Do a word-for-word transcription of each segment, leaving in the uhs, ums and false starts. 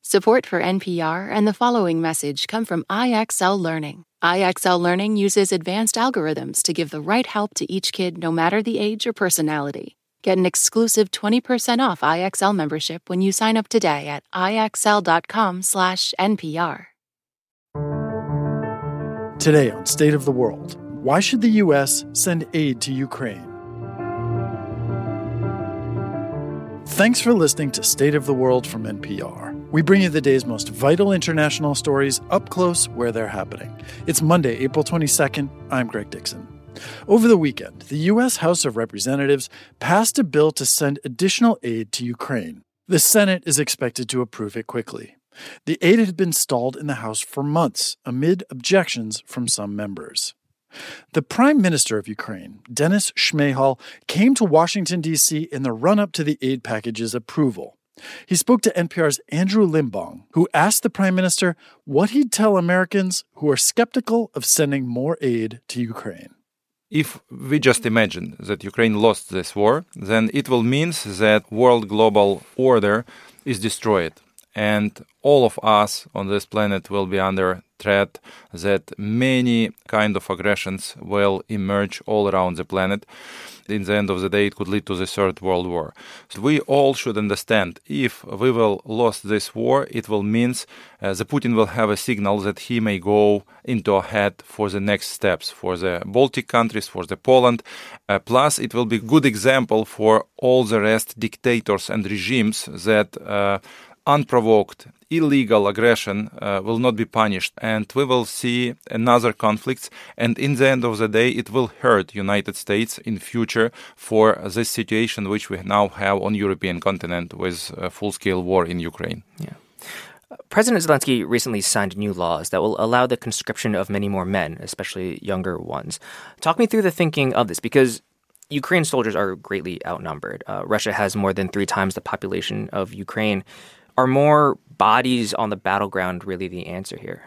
Support for N P R and the following message come from I X L Learning. I X L Learning uses advanced algorithms to give the right help to each kid no matter the age or personality. Get an exclusive twenty percent off I X L membership when you sign up today at ixl.com slash NPR. Today on State of the World, why should the U S send aid to Ukraine? Thanks for listening to State of the World from N P R. We bring you the day's most vital international stories up close where they're happening. It's Monday, April twenty-second. I'm Greg Dixon. Over the weekend, the U S House of Representatives passed a bill to send additional aid to Ukraine. The Senate is expected to approve it quickly. The aid had been stalled in the House for months amid objections from some members. The Prime Minister of Ukraine, Denis Shmyhal, came to Washington, D C in the run-up to the aid package's approval. He spoke to N P R's Andrew Limbong, who asked the Prime Minister what he'd tell Americans who are skeptical of sending more aid to Ukraine. If we just imagine that Ukraine lost this war, then it will mean that world global order is destroyed. And all of us on this planet will be under threat, that many kind of aggressions will emerge all around the planet. In the end of the day, it could lead to the Third World War. So we all should understand, if we will lose this war, it will mean uh, the Putin will have a signal that he may go into ahead for the next steps, for the Baltic countries, for the Poland. Uh, plus, it will be a good example for all the rest dictators and regimes that uh, unprovoked, illegal aggression uh, will not be punished, and we will see another conflict, and in the end of the day it will hurt United States in future for this situation which we now have on European continent with a full-scale war in Ukraine. Yeah. President Zelensky recently signed new laws that will allow the conscription of many more men, especially younger ones. Talk me through the thinking of this, because Ukraine soldiers are greatly outnumbered. Uh, Russia has more than three times the population of Ukraine. Are more bodies on the battleground really the answer here?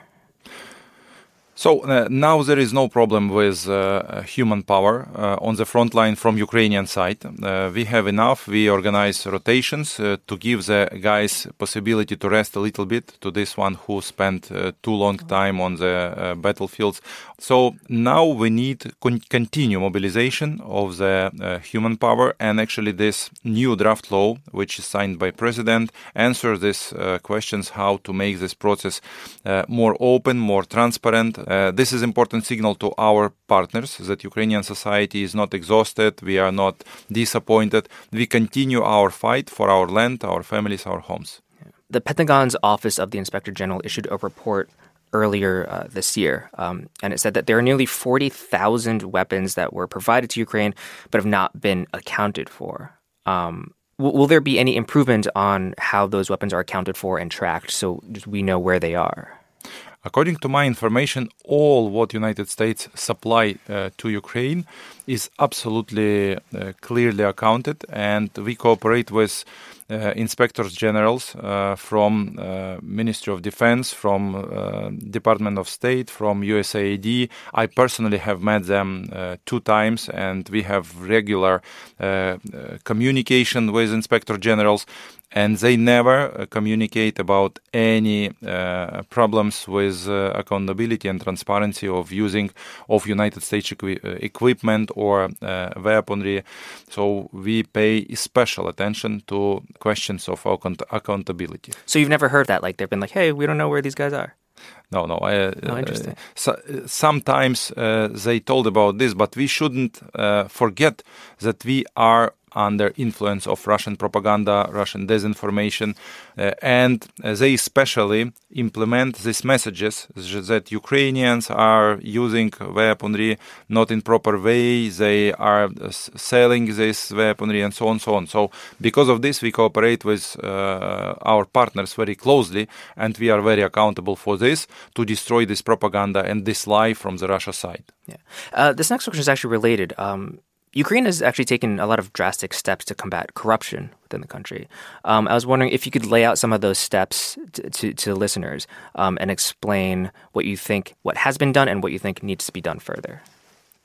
So uh, now there is no problem with uh, human power uh, on the front line from Ukrainian side. Uh, we have enough. We organize rotations uh, to give the guys possibility to rest a little bit, to this one who spent uh, too long time on the uh, battlefields. So now we need con- continue mobilization of the uh, human power, and actually this new draft law, which is signed by President, answers these uh, questions how to make this process uh, more open, more transparent. Uh, this is important signal to our partners that Ukrainian society is not exhausted, we are not disappointed. We continue our fight for our land, our families, our homes. The Pentagon's Office of the Inspector General issued a report earlier uh, this year, um, and it said that there are nearly forty thousand weapons that were provided to Ukraine but have not been accounted for. Um, w- will there be any improvement on how those weapons are accounted for and tracked so we know where they are? According to my information, all what United States supply uh, to Ukraine is absolutely uh, clearly accounted, and we cooperate with uh, inspectors generals uh, from uh, Ministry of Defense, from uh, Department of State, from U S A I D. I personally have met them uh, two times, and we have regular uh, uh, communication with inspector generals. And they never uh, communicate about any uh, problems with uh, accountability and transparency of using of United States equi- uh, equipment or uh, weaponry. So we pay special attention to questions of account- accountability. So you've never heard that? Like they've been like, hey, we don't know where these guys are? No, no. Uh, oh, interesting. Uh, so, sometimes uh, they told about this, but we shouldn't uh, forget that we are under influence of Russian propaganda, Russian disinformation, uh, and uh, they especially implement these messages that Ukrainians are using weaponry not in proper way, they are uh, selling this weaponry, and so on, so on. So because of this, we cooperate with uh, our partners very closely, and we are very accountable for this, to destroy this propaganda and this lie from the Russia side. Yeah. Uh, this next question is actually related. Um, Ukraine has actually taken a lot of drastic steps to combat corruption within the country. Um, I was wondering if you could lay out some of those steps to, to, to listeners um, and explain what you think, what has been done and what you think needs to be done further.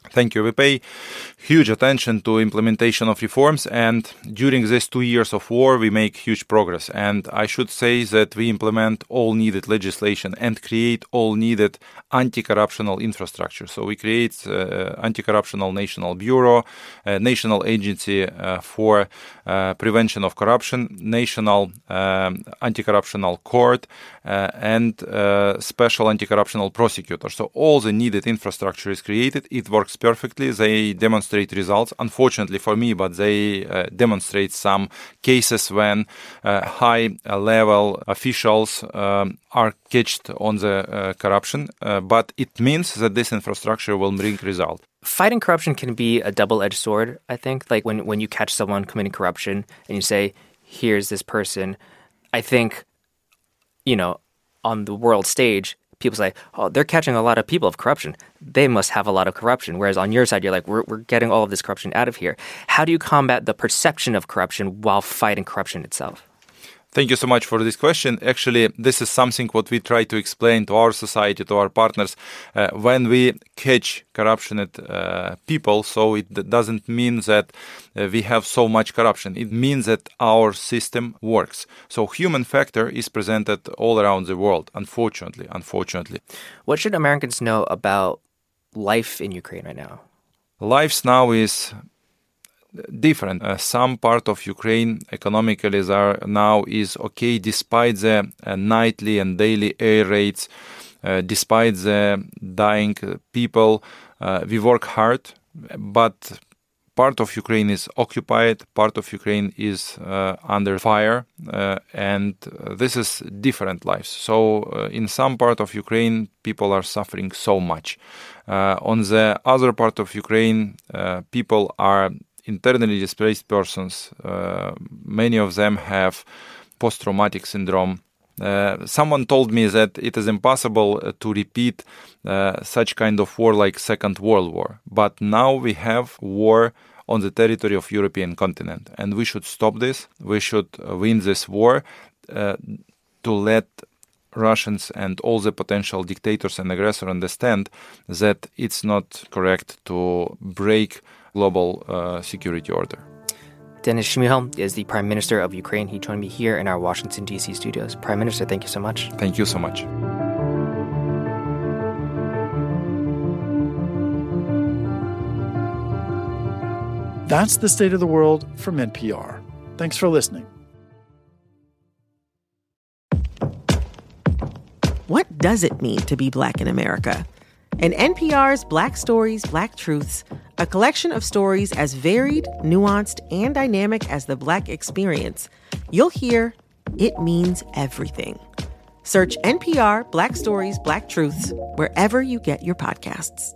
Thank you. We pay huge attention to implementation of reforms, and during these two years of war, we make huge progress. And I should say that we implement all needed legislation and create all needed anti-corruptional infrastructure. So we create uh, anti-corruptional national bureau, uh, national agency uh, for uh, prevention of corruption, national um, anti-corruptional court, uh, and uh, special anti-corruptional prosecutor. So all the needed infrastructure is created. It works perfectly. They demonstrate results, unfortunately for me, but they uh, demonstrate some cases when uh, high-level officials um, are catched on the uh, corruption, uh, but it means that this infrastructure will bring result. Fighting corruption can be a double-edged sword, I think. Like when, when you catch someone committing corruption and you say, here's this person, I think, you know, on the world stage, people say, oh, they're catching a lot of people of corruption. They must have a lot of corruption. Whereas on your side, you're like, we're, we're getting all of this corruption out of here. How do you combat the perception of corruption while fighting corruption itself? Thank you so much for this question. Actually, this is something what we try to explain to our society, to our partners. Uh, when we catch corruptionate uh, people, so it doesn't mean that uh, we have so much corruption. It means that our system works. So human factor is presented all around the world, unfortunately, unfortunately. What should Americans know about life in Ukraine right now? Life now is different. Uh, some part of Ukraine economically is are now is okay despite the uh, nightly and daily air raids, uh, despite the dying people. Uh, we work hard, but part of Ukraine is occupied, part of Ukraine is uh, under fire, uh, and uh, this is different lives. So uh, in some part of Ukraine, people are suffering so much. Uh, on the other part of Ukraine, uh, people are internally displaced persons. Uh, many of them have post-traumatic syndrome. Uh, someone told me that it is impossible uh, to repeat uh, such kind of war like Second World War. But now we have war on the territory of European continent, and we should stop this. We should uh, win this war uh, to let Russians and all the potential dictators and aggressors understand that it's not correct to break global uh, security order. Denis Shmyhal is the Prime Minister of Ukraine. He joined me here in our Washington, D C studios. Prime Minister, thank you so much. Thank you so much. That's the State of the World from N P R. Thanks for listening. What does it mean to be Black in America? In N P R's Black Stories, Black Truths, a collection of stories as varied, nuanced, and dynamic as the Black experience, you'll hear it means everything. Search N P R Black Stories, Black Truths wherever you get your podcasts.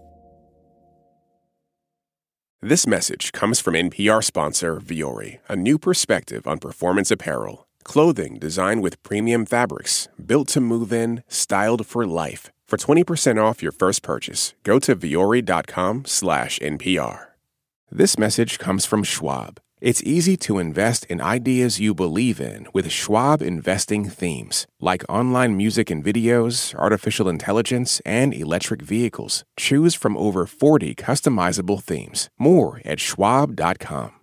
This message comes from N P R sponsor Vuori, a new perspective on performance apparel. Clothing designed with premium fabrics, built to move in, styled for life. For twenty percent off your first purchase, go to vuori.com slash NPR. This message comes from Schwab. It's easy to invest in ideas you believe in with Schwab investing themes, like online music and videos, artificial intelligence, and electric vehicles. Choose from over forty customizable themes. More at schwab dot com.